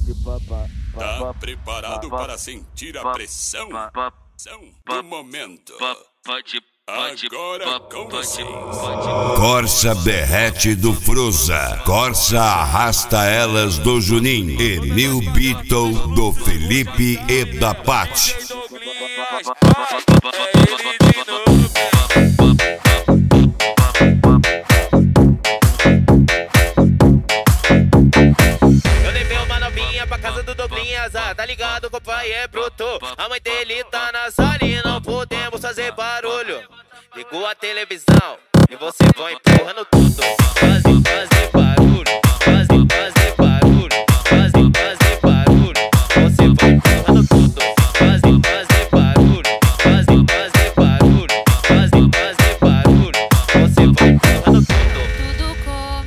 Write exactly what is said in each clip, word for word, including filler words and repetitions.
Tá preparado para sentir a pressão do momento? Agora com vocês. Corsa derrete do Fruza, Corsa arrasta elas do Juninho e New Beetle do Felipe e da Paty. Eu levei uma novinha pra casa do Douglinhas, ah, tá ligado que o pai é bruto. A mãe dele tá na sala e não podemos fazer barulho. Ligou a televisão e você vai empurrando tudo. Fazem, fazem barulho, fazem, fazem barulho, fazem, fazem barulho. Você vai empurrando tudo. Fazem, fazem barulho, fazem, fazem barulho, fazem, fazem barulho. Você vai empurrando tudo. Tudo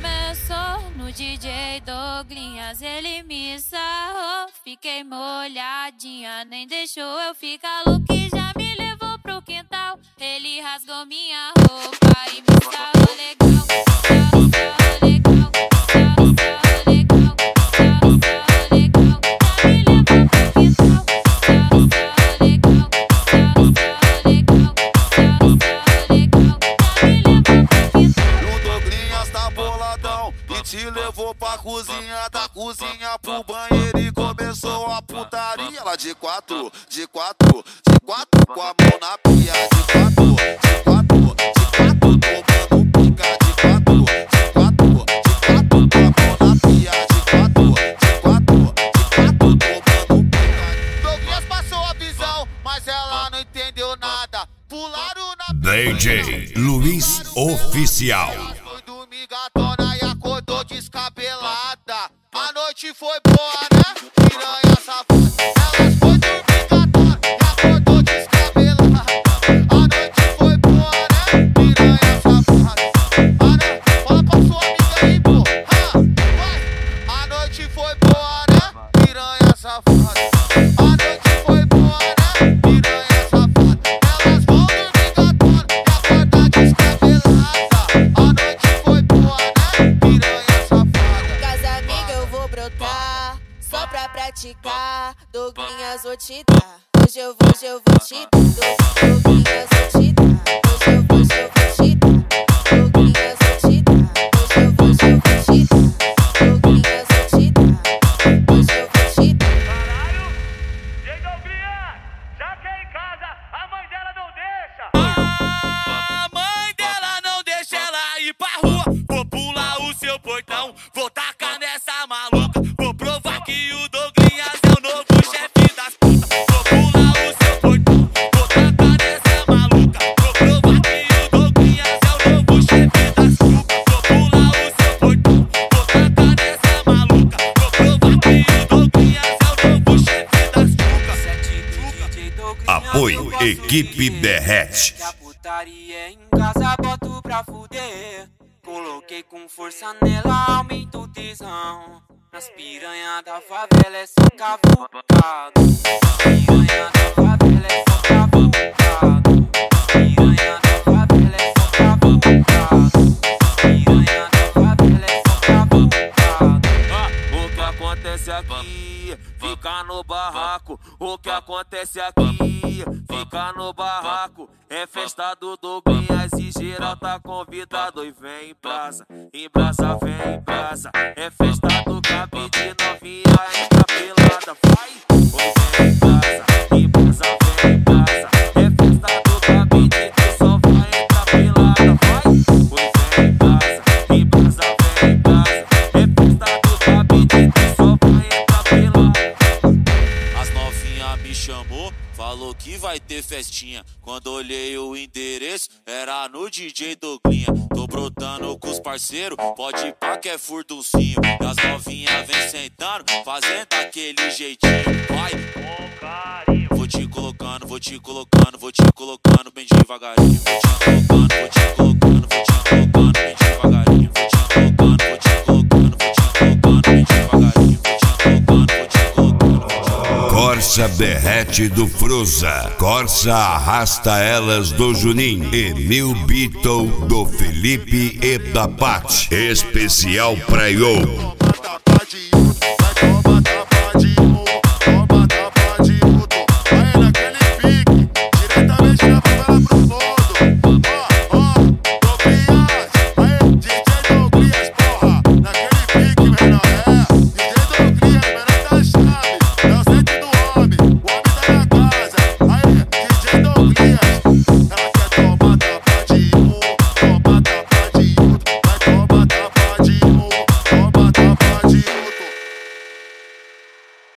começou no D J Douglinhas, ele me sarrou. Fiquei molhadinha, nem deixou eu ficar louca e já me levou pro quintal. Ele rasgou minha roupa e me sarrou legal. Sarrou, sarrou legal, sarrou, sarrou legal, sarrou, sarrou legal. Já me levou pro quintal. Sarrou, sarrou legal, sarrou, sarrou legal, sarrou, sarrou legal. Já me levou pro quintal. O Douglinhas tá boladão e te levou pra cozinha, da cozinha pro banheiro e começou a putaria. Lá de quatro, de quatro, de quatro, com a mão na pia. De quatro, de quatro, de quatro, tomando pica. De quatro, de quatro, de quatro, com a mão na pia. De quatro, de quatro, de quatro, tomando pica. Douglinhas passou a visão, mas ela não entendeu nada. Pularam na D J Luiz Oficial. Foi dormir gatona e acordou descabelada. A noite foi boa, né? Piranha safada. Elas foi dormir gatona e acordou descabelada. A noite foi boa, né? Piranha safada. Ah, né? Fala pra sua amiga aí, pô. Ah, vai. A noite foi boa, né? Piranha safada. A noite foi boa, né? Piranha safada. Elas vão dormir gatona e acordar descabelada. A noite foi boa, né? Piranha safada. Casa amiga eu vou brotar, só pra praticar. Douglinhas vou te dar, hoje eu vou, hoje eu vou te dar. Douglinhas vou te dar, hoje eu vou, hoje eu vou te dar. Douglinhas vou te dar, hoje eu vou, hoje eu vou te dar. Douglinhas vou te dar, hoje eu vou te dar. Caralho, J Douglinhas, já que é em casa, a mãe dela não deixa. A mãe dela não deixa ela ir pra rua. Vou pular o seu portão, vou tacar nessa maluca. Vou provar que o Douglinhas é o novo chefe das putas. Vou pular o seu portão, vou tacar nessa maluca. Vou provar que o Douglinhas é o novo chefe das putas. Vou pular o seu portão, vou tacar nessa maluca. Vou provar que o Douglinhas é o novo chefe das putas. Apoio Equipe Derrete. Que a putaria é em casa, boto pra fuder. Coloquei com força nela, aumento o tesão. Nas piranha da favela é só cavucado. Piranha da favela é só cavucado. Piranha da favela é só cavucado. Piranha da favela é só cavucado. O que acontece aqui, fica no barraco. O que acontece aqui, fica no barraco. É festa do Douglinhas e geral tá convidado. E vem em praça, em praça, vem em praça. É festa do cabide, novinha entra pelada. Vai, oi, vem em praça, em praça, vem em praça. É festa do cabide, tu só vai entrar pelada. Vai, oi, vem em praça, em praça, vem em praça. É festa do cabide, tu só vai entrar pelada. As novinha me chamou, falou que vai ter festinha. Quando olhei o endereço, era no D J Douglinha. Tô brotando com os parceiros, pode ir pra que é furduncinho. E as novinha vem sentando, fazendo aquele jeitinho. Vai, Com carinho. vou te colocando, vou te colocando, vou te colocando bem devagarinho. Vou te colocando, vou te colocando, vou te colocando bem devagarinho. Vou te colocando, vou te colocando, vou te colocando bem devagarinho. Vou te colocando, vou te colocando, vou te colocando. Corsa derrete do Fruza, Corsa arrasta elas do Juninho e New Beetle do Felipe e da Paty. Especial pra Yo.